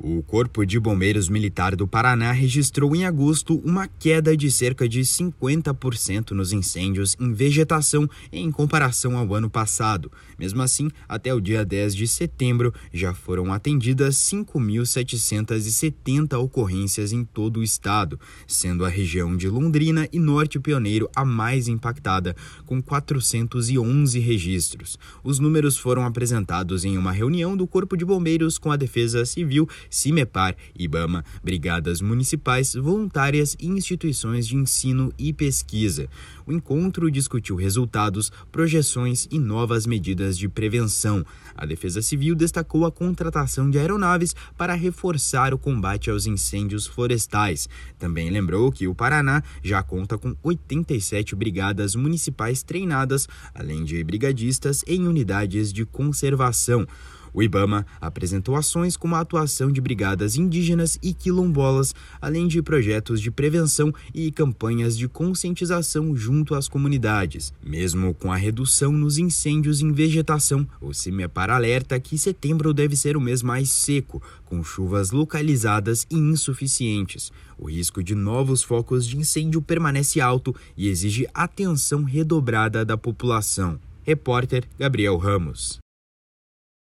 O Corpo de Bombeiros Militar do Paraná registrou em agosto uma queda de cerca de 50% nos incêndios em vegetação em comparação ao ano passado. Mesmo assim, até o dia 10 de setembro, já foram atendidas 5.770 ocorrências em todo o estado, sendo a região de Londrina e Norte Pioneiro a mais impactada, com 411 registros. Os números foram apresentados em uma reunião do Corpo de Bombeiros com a Defesa Civil, CIMEPAR, IBAMA, brigadas municipais, voluntárias e instituições de ensino e pesquisa. O encontro discutiu resultados, projeções e novas medidas de prevenção. A Defesa Civil destacou a contratação de aeronaves para reforçar o combate aos incêndios florestais. Também lembrou que o Paraná já conta com 87 brigadas municipais treinadas, além de brigadistas em unidades de conservação. O IBAMA apresentou ações como a atuação de brigadas indígenas e quilombolas, além de projetos de prevenção e campanhas de conscientização junto às comunidades. Mesmo com a redução nos incêndios em vegetação, o CIMEPAR alerta que setembro deve ser o mês mais seco, com chuvas localizadas e insuficientes. O risco de novos focos de incêndio permanece alto e exige atenção redobrada da população. Repórter Gabriel Ramos.